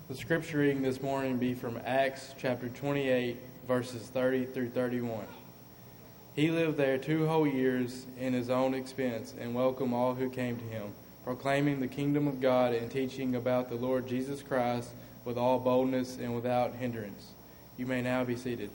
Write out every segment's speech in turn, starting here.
The scripture reading this morning be from Acts chapter 28, verses 30 through 31. He lived there 2 whole years in his own expense and welcomed all who came to him, proclaiming the kingdom of God and teaching about the Lord Jesus Christ with all boldness and without hindrance. You may now be seated.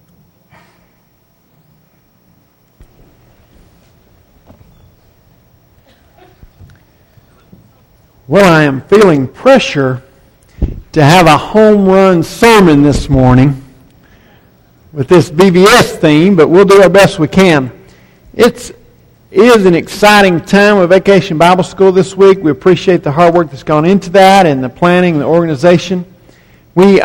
Well, I am feeling pressure to have a home run sermon this morning with this VBS theme, but we'll do our best we can. It is an exciting time with Vacation Bible School this week. We appreciate the hard work that's gone into that and the planning and the organization. We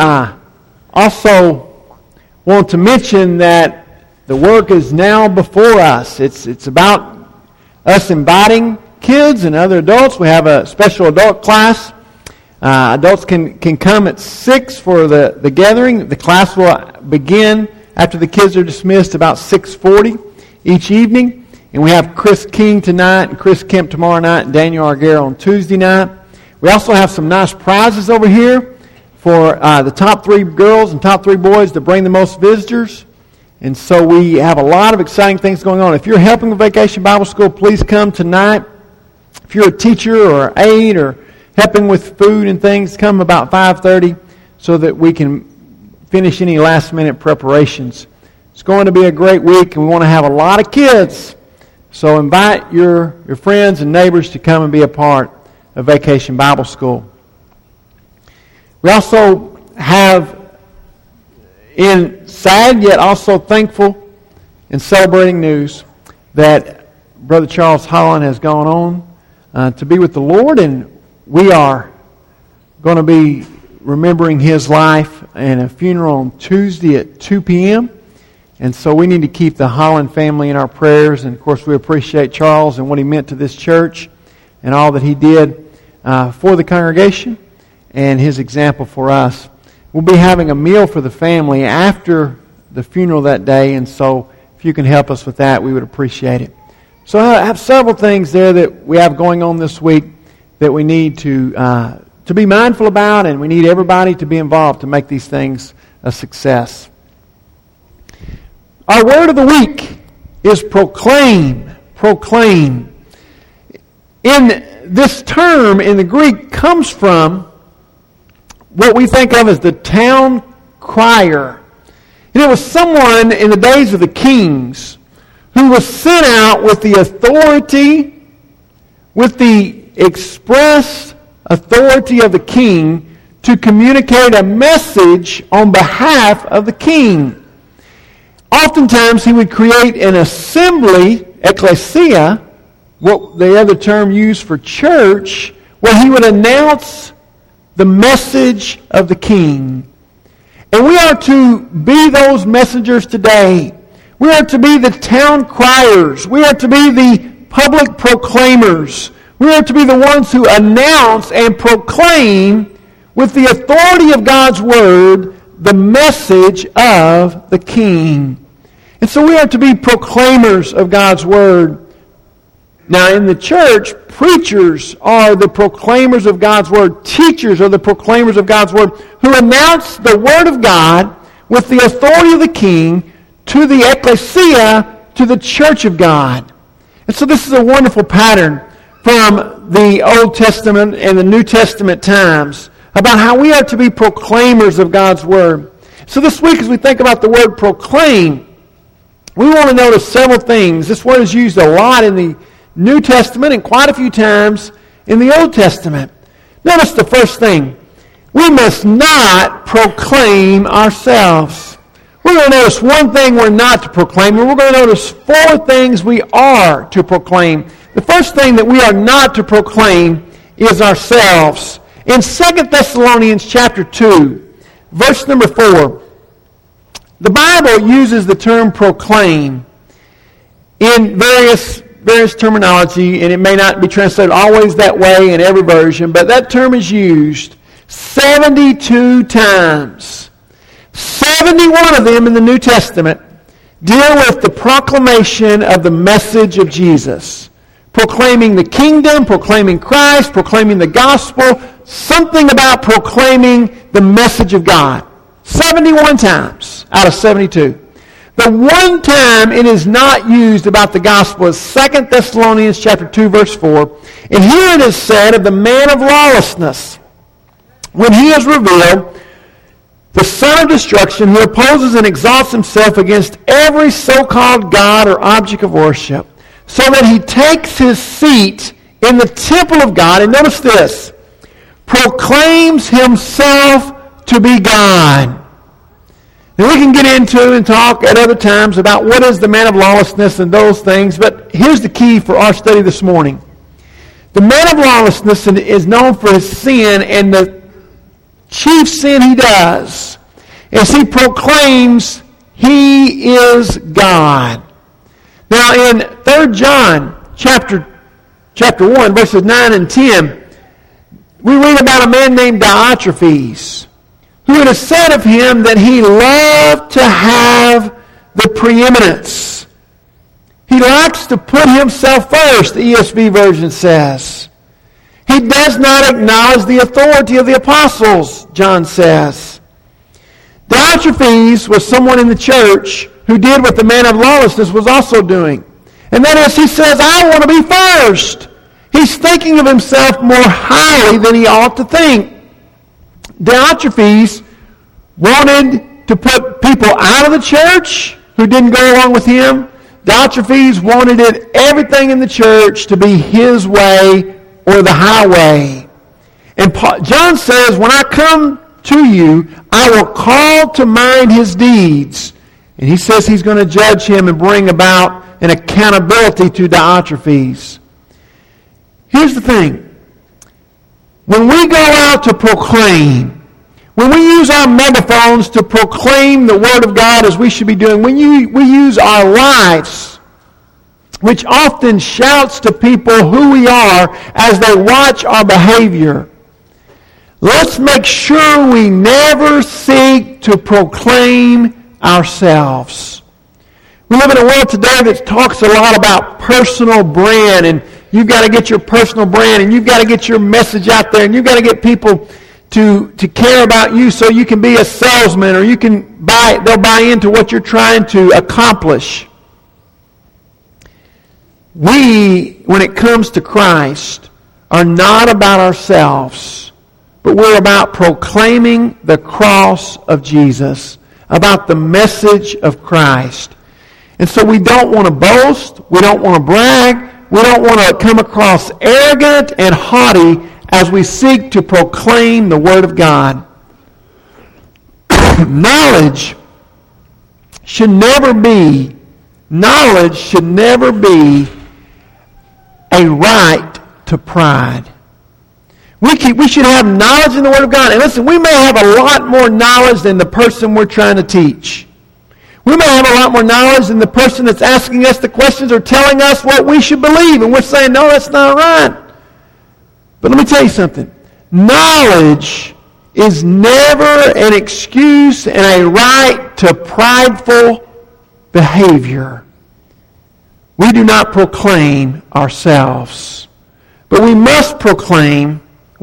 also want to mention that the work is now before us. It's about us inviting kids and other adults. We have a special adult class. Adults can come at 6 for the gathering. The class will begin after the kids are dismissed about 6:40 each evening. And we have Chris King tonight and Chris Kemp tomorrow night and Daniel Arguero on Tuesday night. We also have some nice prizes over here for the top 3 girls and top 3 boys to bring the most visitors. And so we have a lot of exciting things going on. If you're helping with Vacation Bible School, please come tonight. If you're a teacher or aide or helping with food and things, come about 5:30 so that we can finish any last-minute preparations. It's going to be a great week, and we want to have a lot of kids. So invite your friends and neighbors to come and be a part of Vacation Bible School. We also have, in sad yet also thankful and celebrating news, that Brother Charles Holland has gone on to be with the Lord, and we are going to be remembering his life and a funeral on Tuesday at 2 p.m. And so we need to keep the Holland family in our prayers. And of course we appreciate Charles and what he meant to this church and all that he did for the congregation and his example for us. We'll be having a meal for the family after the funeral that day. And so if you can help us with that, we would appreciate it. So I have several things there that we have going on this week that we need to be mindful about, and we need everybody to be involved to make these things a success. Our word of the week is proclaim. Proclaim. In this term in the Greek comes from what we think of as the town crier. And it was someone in the days of the kings who was sent out with the authority, with the express authority of the king to communicate a message on behalf of the king. Oftentimes he would create an assembly, ecclesia, what the other term used for church, where he would announce the message of the king. And we are to be those messengers today. We are to be the town criers. We are to be the public proclaimers. We are to be the ones who announce and proclaim with the authority of God's Word the message of the King. And so we are to be proclaimers of God's Word. Now in the church, preachers are the proclaimers of God's Word. Teachers are the proclaimers of God's Word who announce the Word of God with the authority of the King to the ecclesia, to the church of God. And so this is a wonderful pattern from the Old Testament and the New Testament times about how we are to be proclaimers of God's Word. So this week as we think about the word proclaim, we want to notice several things. This word is used a lot in the New Testament and quite a few times in the Old Testament. Notice the first thing. We must not proclaim ourselves. We're going to notice one thing we're not to proclaim, and we're going to notice 4 things we are to proclaim. The first thing that we are not to proclaim is ourselves. In 2 Thessalonians chapter 2, verse number 4, the Bible uses the term proclaim in various terminology, and it may not be translated always that way in every version, but that term is used 72 times. 71 of them in the New Testament deal with the proclamation of the message of Jesus. Proclaiming the kingdom, proclaiming Christ, proclaiming the gospel. something about proclaiming the message of God. 71 times out of 72. The one time it is not used about the gospel is 2 Thessalonians chapter 2, verse 4. And here it is said of the man of lawlessness, when he is revealed, the son of destruction, who opposes and exalts himself against every so-called God or object of worship, so that he takes his seat in the temple of God, and notice this, proclaims himself to be God. Now we can get into and talk at other times about what is the man of lawlessness and those things, but here's the key for our study this morning. The man of lawlessness is known for his sin, and the chief sin he does is he proclaims he is God. Now in 3 John chapter 1, verses 9 and 10, we read about a man named Diotrephes, who it is said of him that he loved to have the preeminence. He likes to put himself first, the ESV version says. He does not acknowledge the authority of the apostles, John says. Diotrephes was someone in the church who did what the man of lawlessness was also doing. And that is, he says, I want to be first. He's thinking of himself more highly than he ought to think. Diotrephes wanted to put people out of the church who didn't go along with him. Diotrephes wanted everything in the church to be his way or the highway. And John says, when I come to you, I will call to mind his deeds. And he says he's going to judge him and bring about an accountability to Diotrephes. Here's the thing. When we go out to proclaim, when we use our megaphones to proclaim the Word of God as we should be doing, when we use our lives, which often shouts to people who we are as they watch our behavior, let's make sure we never seek to proclaim ourselves. We live in a world today that talks a lot about personal brand, and you've got to get your personal brand, and you've got to get your message out there, and you've got to get people to care about you so you can be a salesman, or they'll buy into what you're trying to accomplish. We, when it comes to Christ, are not about ourselves, but we're about proclaiming the cross of Jesus, about the message of Christ. And so we don't want to boast, we don't want to brag, we don't want to come across arrogant and haughty as we seek to proclaim the Word of God. Knowledge should never be a right to pride. We should have knowledge in the Word of God. And listen, we may have a lot more knowledge than the person we're trying to teach. We may have a lot more knowledge than the person that's asking us the questions or telling us what we should believe. And we're saying, no, that's not right. But let me tell you something. Knowledge is never an excuse and a right to prideful behavior. We do not proclaim ourselves. But we must proclaim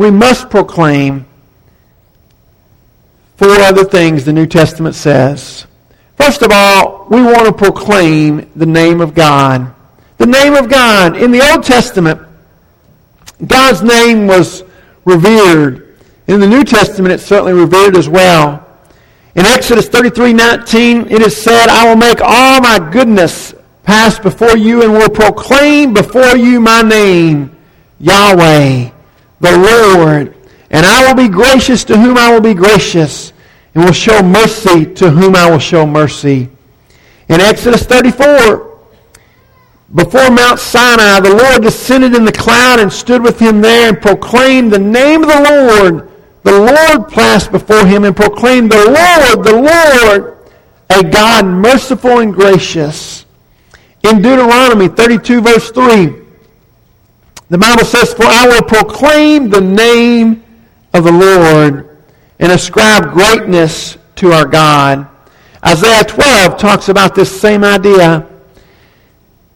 four other things the New Testament says. First of all, we want to proclaim the name of God. The name of God. In the Old Testament, God's name was revered. In the New Testament, it's certainly revered as well. In Exodus 33:19, it is said, I will make all my goodness pass before you and will proclaim before you my name, Yahweh, the Lord. And I will be gracious to whom I will be gracious, and will show mercy to whom I will show mercy. In Exodus 34, before Mount Sinai, the Lord descended in the cloud and stood with him there and proclaimed the name of the Lord. The Lord passed before him and proclaimed, the Lord, a God merciful and gracious. In Deuteronomy 32, verse 3, the Bible says, for I will proclaim the name of the Lord and ascribe greatness to our God. Isaiah 12 talks about this same idea.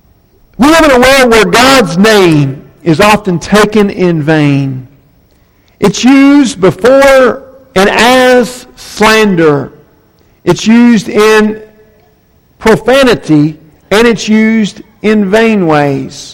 We live in a world where God's name is often taken in vain. It's used before and as slander. It's used in profanity, and it's used in vain ways.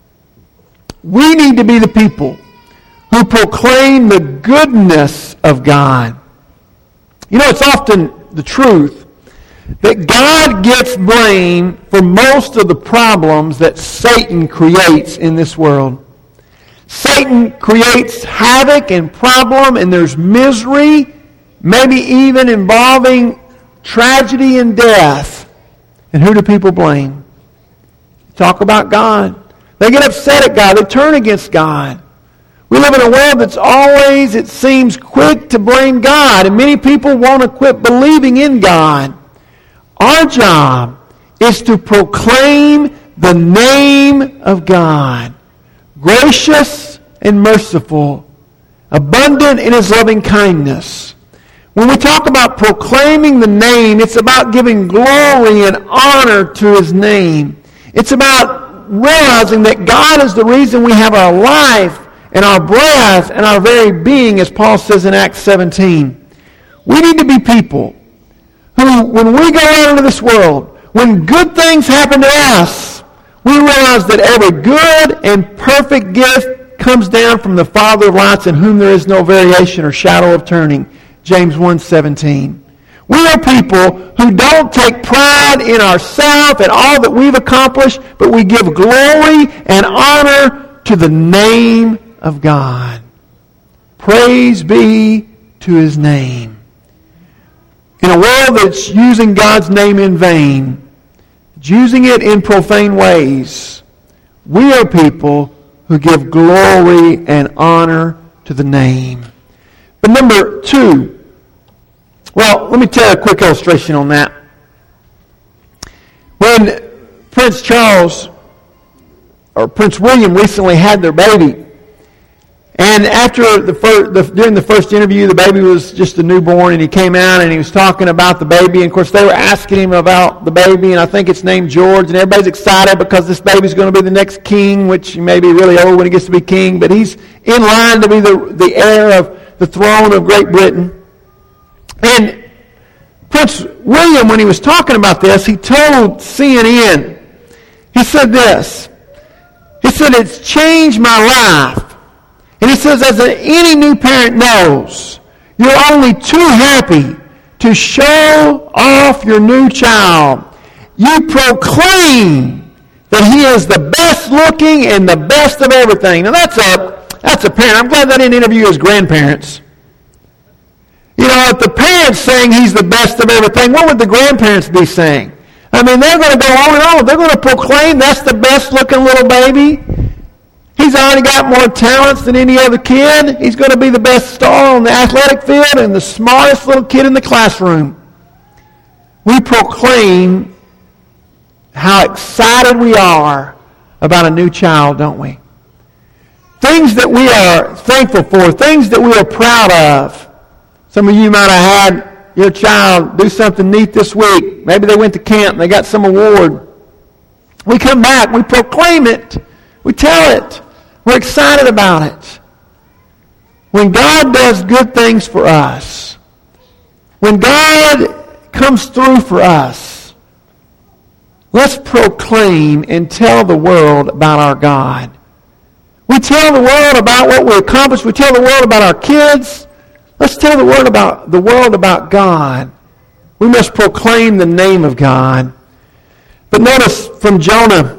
We need to be the people who proclaim the goodness of God. You know, it's often the truth that God gets blamed for most of the problems that Satan creates in this world. Satan creates havoc and problem, and there's misery, maybe even involving tragedy and death. And who do people blame? Talk about God. They get upset at God. They turn against God. We live in a world that's always, it seems, quick to blame God. And many people want to quit believing in God. Our job is to proclaim the name of God. Gracious and merciful. Abundant in His loving kindness. When we talk about proclaiming the name, it's about giving glory and honor to His name. It's about realizing that God is the reason we have our life and our breath and our very being, as Paul says in Acts 17. We need to be people who, when we go out into this world, when good things happen to us, we realize that every good and perfect gift comes down from the Father of lights, in whom there is no variation or shadow of turning. James 1:17. We are people who don't take pride in ourselves and all that we've accomplished, but we give glory and honor to the name of God. Praise be to His name. In a world that's using God's name in vain, using it in profane ways, we are people who give glory and honor to the name. But number two, well, let me tell you a quick illustration on that. When Prince Charles or Prince William recently had their baby, and after during the first interview, the baby was just a newborn, and he came out and he was talking about the baby. And of course, they were asking him about the baby, and I think it's named George, and everybody's excited because this baby's going to be the next king, which he may be really old when he gets to be king, but he's in line to be the heir of the throne of Great Britain. And Prince William, when he was talking about this, he told CNN, he said this. He said, "It's changed my life." And he says, as any new parent knows, you're only too happy to show off your new child. You proclaim that he is the best looking and the best of everything. Now that's a parent. I'm glad they didn't interview his grandparents. You know, if the parents saying he's the best of everything, what would the grandparents be saying? I mean, they're going to go on and on. They're going to proclaim that's the best looking little baby. He's already got more talents than any other kid. He's going to be the best star on the athletic field and the smartest little kid in the classroom. We proclaim how excited we are about a new child, don't we? Things that we are thankful for, things that we are proud of. Some of you might have had your child do something neat this week. Maybe they went to camp and they got some award. We come back, we proclaim it, we tell it. We're excited about it. When God does good things for us, when God comes through for us, let's proclaim and tell the world about our God. We tell the world about what we accomplished. We tell the world about our kids. Let's tell the world about God. We must proclaim the name of God. But notice from Jonah,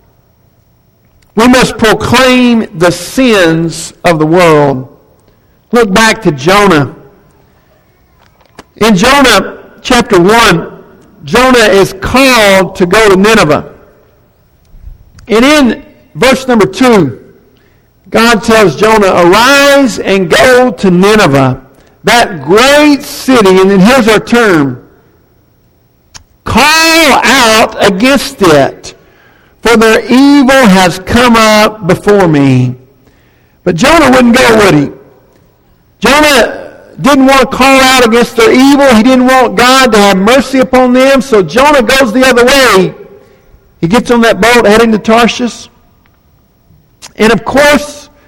we must proclaim the sins of the world. Look back to Jonah. In Jonah chapter 1, Jonah is called to go to Nineveh. And in verse number 2, God tells Jonah, "Arise and go to Nineveh, that great city," and then here's our term, "call out against it, for their evil has come up before me." But Jonah wouldn't go, would he? Jonah didn't want to call out against their evil. He didn't want God to have mercy upon them. So Jonah goes the other way. He gets on that boat heading to Tarshish. And of course,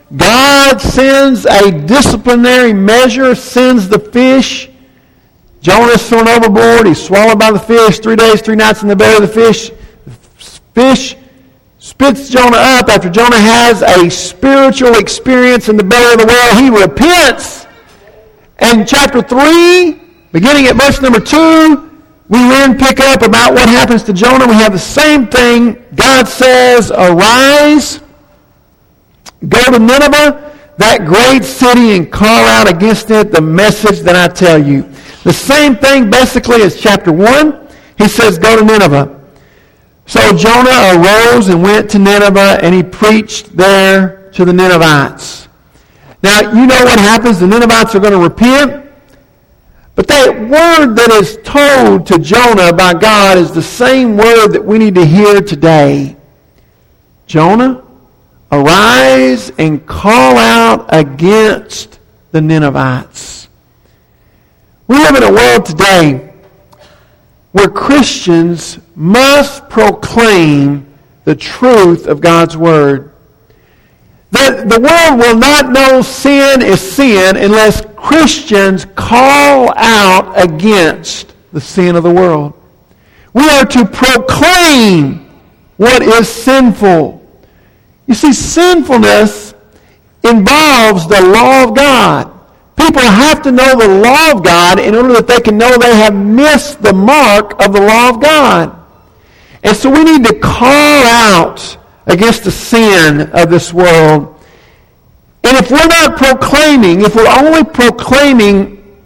God sends a disciplinary measure, sends the fish. Jonah's thrown overboard. He's swallowed by the fish. 3 days, 3 nights in the belly of the fish. The fish spits Jonah up. After Jonah has a spiritual experience in the belly of the whale, he repents. And chapter 3, beginning at verse number 2, we then pick up about what happens to Jonah. We have the same thing. God says, arise, go to Nineveh, that great city, and call out against it the message that I tell you. The same thing basically as chapter 1. He says, go to Nineveh. So Jonah arose and went to Nineveh, and he preached there to the Ninevites. Now, you know what happens. The Ninevites are going to repent. But that word that is told to Jonah by God is the same word that we need to hear today. Jonah, arise and call out against the Ninevites. We live in a world today where Christians must proclaim the truth of God's word. The world will not know sin is sin unless Christians call out against the sin of the world. We are to proclaim what is sinful. You see, sinfulness involves the law of God. People have to know the law of God in order that they can know they have missed the mark of the law of God. And so we need to call out against the sin of this world. And if we're not proclaiming, if we're only proclaiming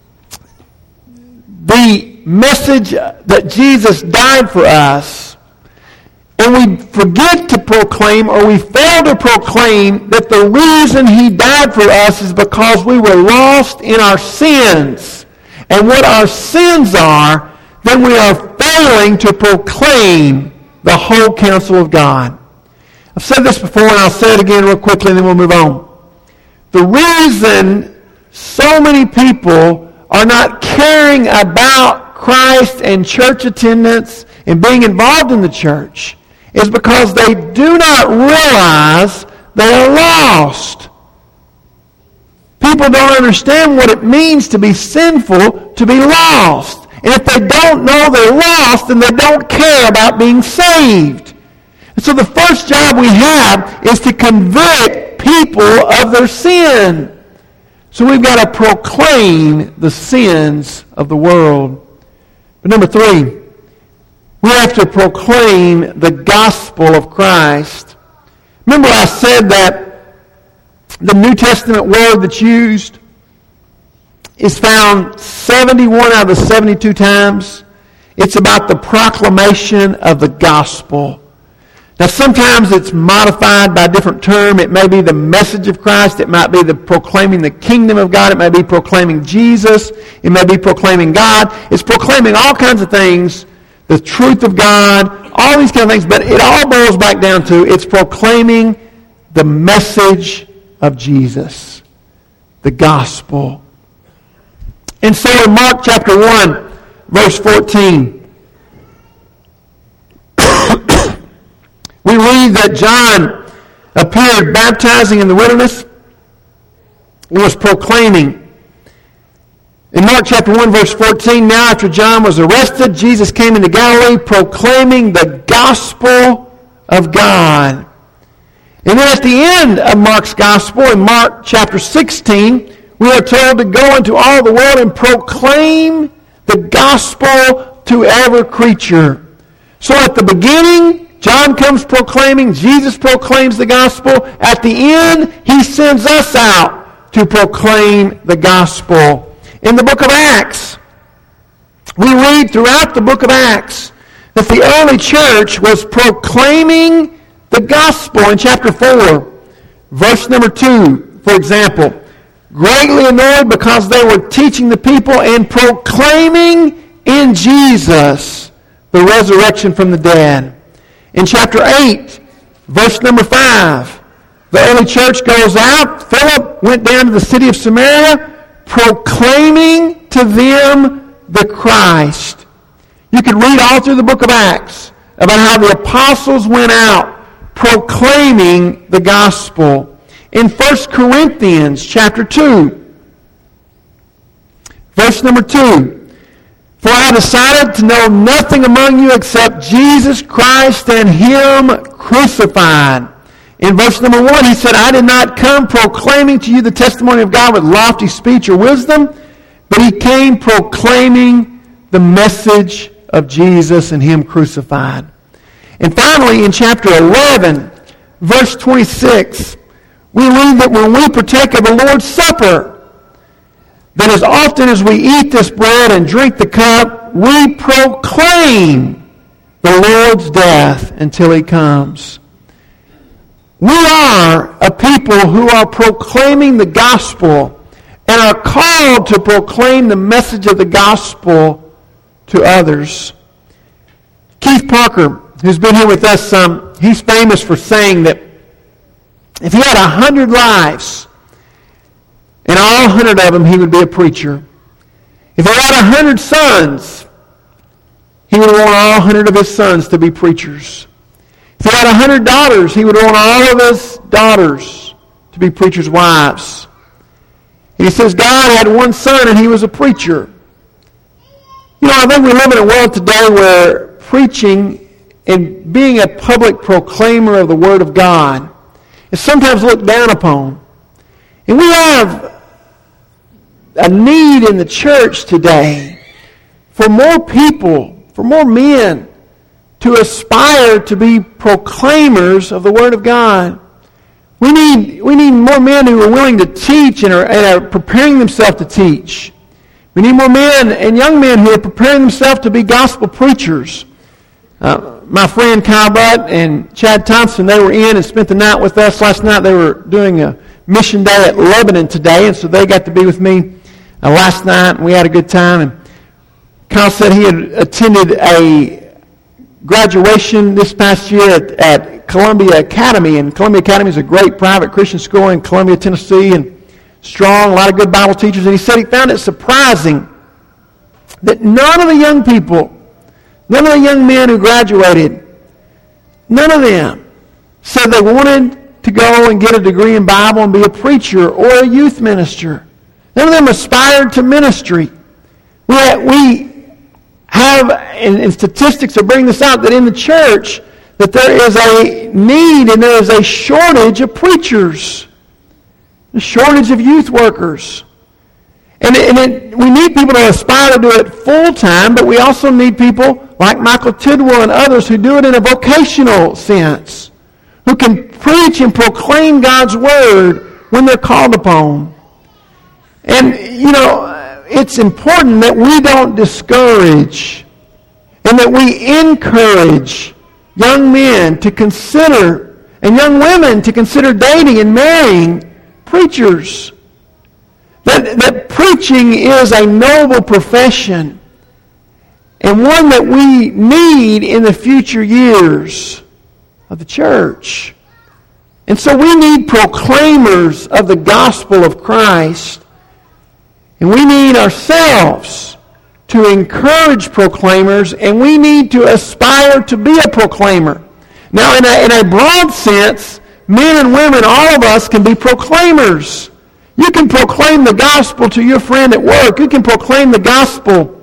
the message that Jesus died for us, and we forget to proclaim, or we fail to proclaim that the reason he died for us is because we were lost in our sins, and what our sins are, then we are failing to proclaim the whole counsel of God. I've said this before, and I'll say it again real quickly, and then we'll move on. The reason so many people are not caring about Christ and church attendance and being involved in the church is because they do not realize they are lost. People don't understand what it means to be sinful, to be lost. And if they don't know they're lost, then they don't care about being saved. And so the first job we have is to convict people of their sin. So we've got to proclaim the sins of the world. But number 3, we have to proclaim the gospel of Christ. Remember I said that the New Testament word that's used is found 71 out of the 72 times. It's about the proclamation of the gospel. Now, sometimes it's modified by a different term. It may be the message of Christ. It might be the proclaiming the kingdom of God. It may be proclaiming Jesus. It may be proclaiming God. It's proclaiming all kinds of things, the truth of God, all these kind of things. But it all boils back down to it's proclaiming the message of Jesus, the gospel. And so in Mark chapter 1, verse 14, we read that John appeared baptizing in the wilderness and was proclaiming. In Mark chapter 1, verse 14, now after John was arrested, Jesus came into Galilee proclaiming the gospel of God. And then at the end of Mark's gospel, in Mark chapter 16, we are told to go into all the world and proclaim the gospel to every creature. So at the beginning, John comes proclaiming, Jesus proclaims the gospel. At the end, he sends us out to proclaim the gospel. In the book of Acts, we read throughout the book of Acts that the early church was proclaiming the gospel. In chapter 4, verse number 2, for example, greatly annoyed because they were teaching the people and proclaiming in Jesus the resurrection from the dead. In chapter 8, verse number 5, the early church goes out. Philip went down to the city of Samaria, proclaiming to them the Christ. You can read all through the book of Acts about how the apostles went out proclaiming the gospel. in 1 Corinthians chapter 2. Verse number 2. For I decided to know nothing among you except Jesus Christ and Him crucified. In verse number 1, he said, I did not come proclaiming to you the testimony of God with lofty speech or wisdom, but he came proclaiming the message of Jesus and Him crucified. And finally, in chapter 11, verse 26, we read that when we partake of the Lord's Supper, that as often as we eat this bread and drink the cup, we proclaim the Lord's death until He comes. We are a people who are proclaiming the gospel and are called to proclaim the message of the gospel to others. Keith Parker, who's been here with us, he's famous for saying that if he had 100 lives, and all 100 of them, he would be a preacher. If he had 100 sons, he would want all 100 of his sons to be preachers. If he had 100 daughters, he would want all of his daughters to be preachers' wives. And he says God had one son and he was a preacher. You know, I think we live in a world today where preaching and being a public proclaimer of the Word of God is sometimes looked down upon. And we have a need in the church today for more people, for more men to aspire to be proclaimers of the Word of God. We need more men who are willing to teach and are preparing themselves to teach. We need more men and young men who are preparing themselves to be gospel preachers. My friend Kyle Butt and Chad Thompson, they were in and spent the night with us last night. They were doing a mission day at Lebanon today, and so they got to be with me last night, and we had a good time. And Kyle said he had attended a graduation this past year at Columbia Academy, and Columbia Academy is a great private Christian school in Columbia, Tennessee, and strong, a lot of good Bible teachers. And he said he found it surprising that none of the young people, none of the young men who graduated, none of them said they wanted to go and get a degree in Bible and be a preacher or a youth minister. None of them aspired to ministry. We have, and statistics are bringing this out, that in the church that there is a need and there is a shortage of preachers, a shortage of youth workers. And we need people to aspire to do it full time, but we also need people like Michael Tidwell and others who do it in a vocational sense, who can preach and proclaim God's Word when they're called upon. And, you know, it's important that we don't discourage and that we encourage young men to consider, and young women to consider dating and marrying preachers. That preaching is a noble profession and one that we need in the future years of the church. And so we need proclaimers of the gospel of Christ. And we need ourselves to encourage proclaimers, and we need to aspire to be a proclaimer. Now, in a broad sense, men and women, all of us can be proclaimers. You can proclaim the gospel to your friend at work. You can proclaim the gospel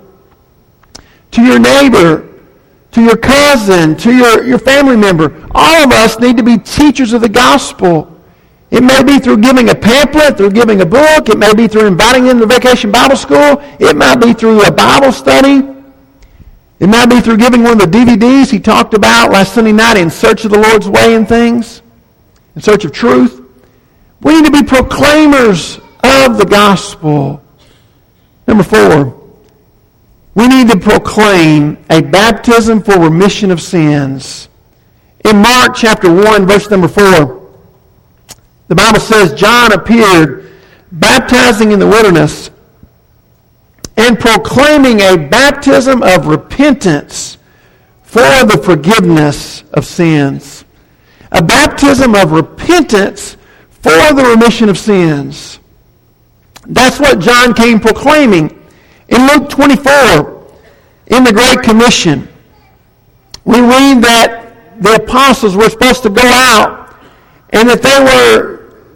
to your neighbor, to your cousin, to your family member. All of us need to be teachers of the gospel. It may be through giving a pamphlet, through giving a book. It may be through inviting them to Vacation Bible School. It might be through a Bible study. It might be through giving one of the DVDs he talked about last Sunday night, In Search of the Lord's Way and things, In Search of Truth. We need to be proclaimers of the gospel. Number 4, we need to proclaim a baptism for remission of sins. In Mark chapter 1, verse number 4, the Bible says, John appeared baptizing in the wilderness and proclaiming a baptism of repentance for the forgiveness of sins. A baptism of repentance for the remission of sins. That's what John came proclaiming. In Luke 24, in the Great Commission, we read that the apostles were supposed to go out and that they were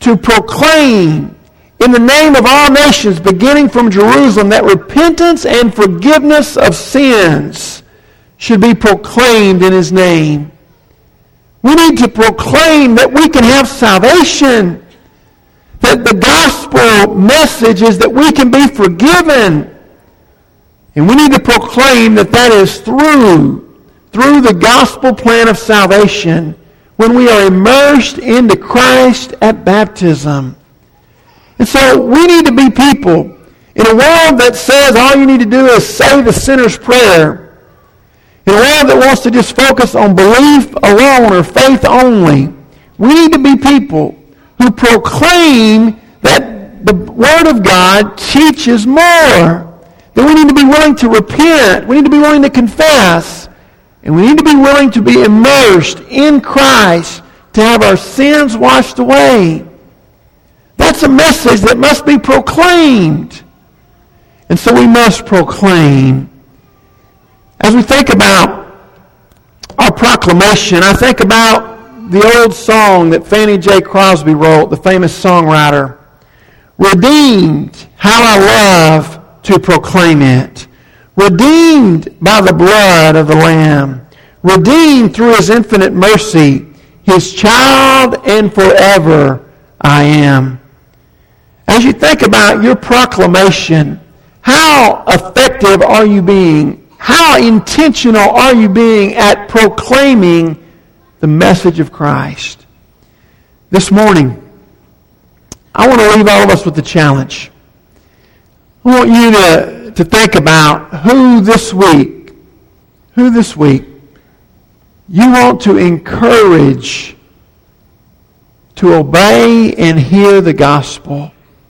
to proclaim in the name of all nations, beginning from Jerusalem, that repentance and forgiveness of sins should be proclaimed in His name. We need to proclaim that we can have salvation, that the gospel message is that we can be forgiven. And we need to proclaim that that is through the gospel plan of salvation when we are immersed into Christ at baptism. And so we need to be people in a world that says all you need to do is say the sinner's prayer. In a world that wants to just focus on belief alone or faith only, we need to be people who proclaim that the Word of God teaches more. That we need to be willing to repent. We need to be willing to confess. And we need to be willing to be immersed in Christ to have our sins washed away. That's a message that must be proclaimed. And so we must proclaim. As we think about our proclamation, I think about the old song that Fannie J. Crosby wrote, the famous songwriter. Redeemed, how I love to proclaim it. Redeemed by the blood of the Lamb. Redeemed through His infinite mercy. His child and forever I am. As you think about your proclamation, how effective are you being? How intentional are you being at proclaiming the message of Christ? This morning, I want to leave all of us with a challenge. I want you to think about who this week you want to encourage to obey and hear the gospel.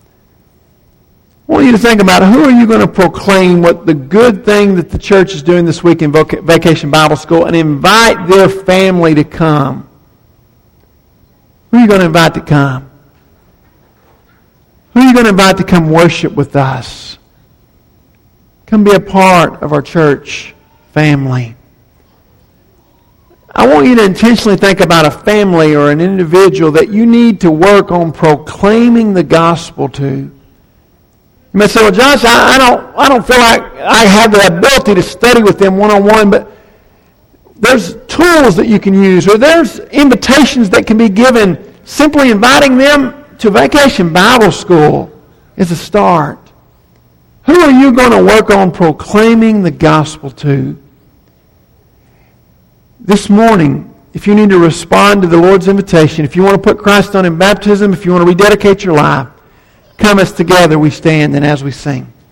I want you to think about who are you going to proclaim what the good thing that the church is doing this week in Vacation Bible School and invite their family to come. Who are you going to invite to come? Who are you going to invite to come worship with us? Come be a part of our church family. I want you to intentionally think about a family or an individual that you need to work on proclaiming the gospel to. You may say, well, Josh, I don't feel like I have the ability to study with them one-on-one, but there's tools that you can use, or there's invitations that can be given. Simply inviting them to Vacation Bible School is a start. Who are you going to work on proclaiming the gospel to? This morning, if you need to respond to the Lord's invitation, if you want to put Christ on in baptism, if you want to rededicate your life, come as together we stand and as we sing.